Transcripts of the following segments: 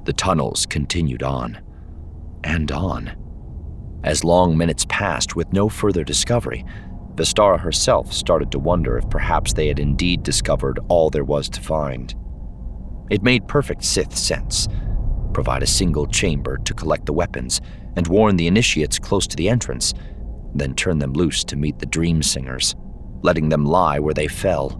The tunnels continued on and on. As long minutes passed with no further discovery, Vestara herself started to wonder if perhaps they had indeed discovered all there was to find. It made perfect Sith sense. Provide a single chamber to collect the weapons and warn the initiates close to the entrance, then turn them loose to meet the Dream Singers, letting them lie where they fell.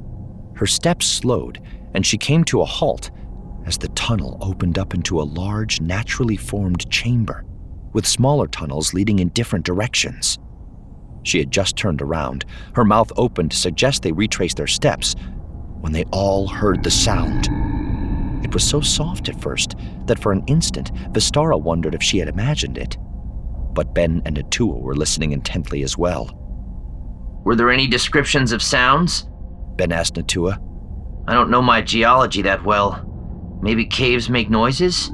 Her steps slowed, and she came to a halt as the tunnel opened up into a large, naturally formed chamber, with smaller tunnels leading in different directions. She had just turned around, her mouth open to suggest they retrace their steps, when they all heard the sound. It was so soft at first that for an instant Vestara wondered if she had imagined it. But Ben and Atua were listening intently as well. Were there any descriptions of sounds? Ben asked Atua. I don't know my geology that well. Maybe caves make noises?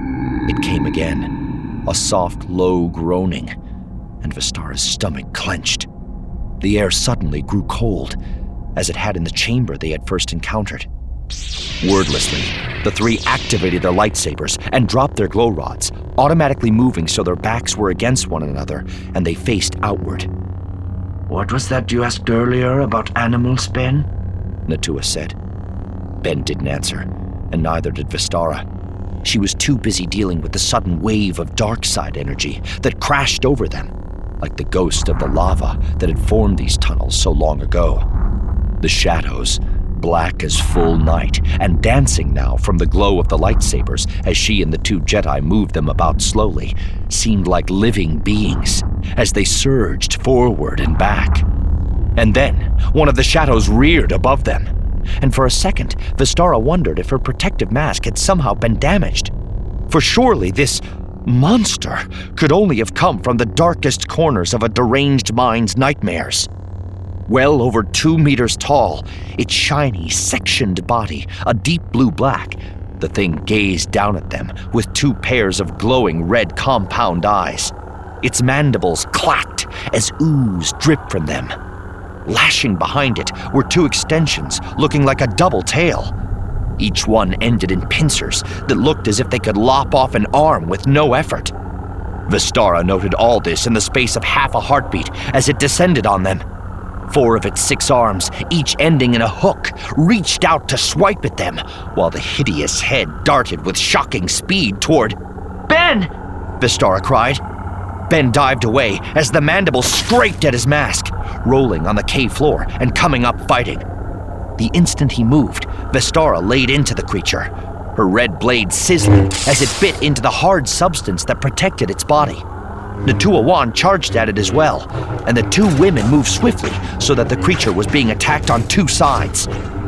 It came again, a soft, low groaning, and Vestara's stomach clenched. The air suddenly grew cold, as it had in the chamber they had first encountered. Wordlessly, the three activated their lightsabers and dropped their glow rods, automatically moving so their backs were against one another and they faced outward. What was that you asked earlier about animals, Ben? Atua said. Ben didn't answer, and neither did Vestara. She was too busy dealing with the sudden wave of dark side energy that crashed over them, like the ghost of the lava that had formed these tunnels so long ago. The shadows, black as full night, and dancing now from the glow of the lightsabers as she and the two Jedi moved them about slowly, seemed like living beings as they surged forward and back. And then, one of the shadows reared above them, and for a second, Vestara wondered if her protective mask had somehow been damaged. For surely this monster could only have come from the darkest corners of a deranged mind's nightmares. Well over 2 meters tall, its shiny, sectioned body, a deep blue-black, the thing gazed down at them with 2 pairs of glowing red compound eyes. Its mandibles clacked as ooze dripped from them. Lashing behind it were 2 extensions looking like a double tail. Each one ended in pincers that looked as if they could lop off an arm with no effort. Vestara noted all this in the space of half a heartbeat as it descended on them. 4 of its 6 arms, each ending in a hook, reached out to swipe at them, while the hideous head darted with shocking speed toward... "Ben!" Vestara cried. Ben dived away as the mandible scraped at his mask, rolling on the cave floor and coming up fighting. The instant he moved, Vestara laid into the creature, her red blade sizzling as it bit into the hard substance that protected its body. Natua Wan charged at it as well, and the 2 women moved swiftly so that the creature was being attacked on 2 sides.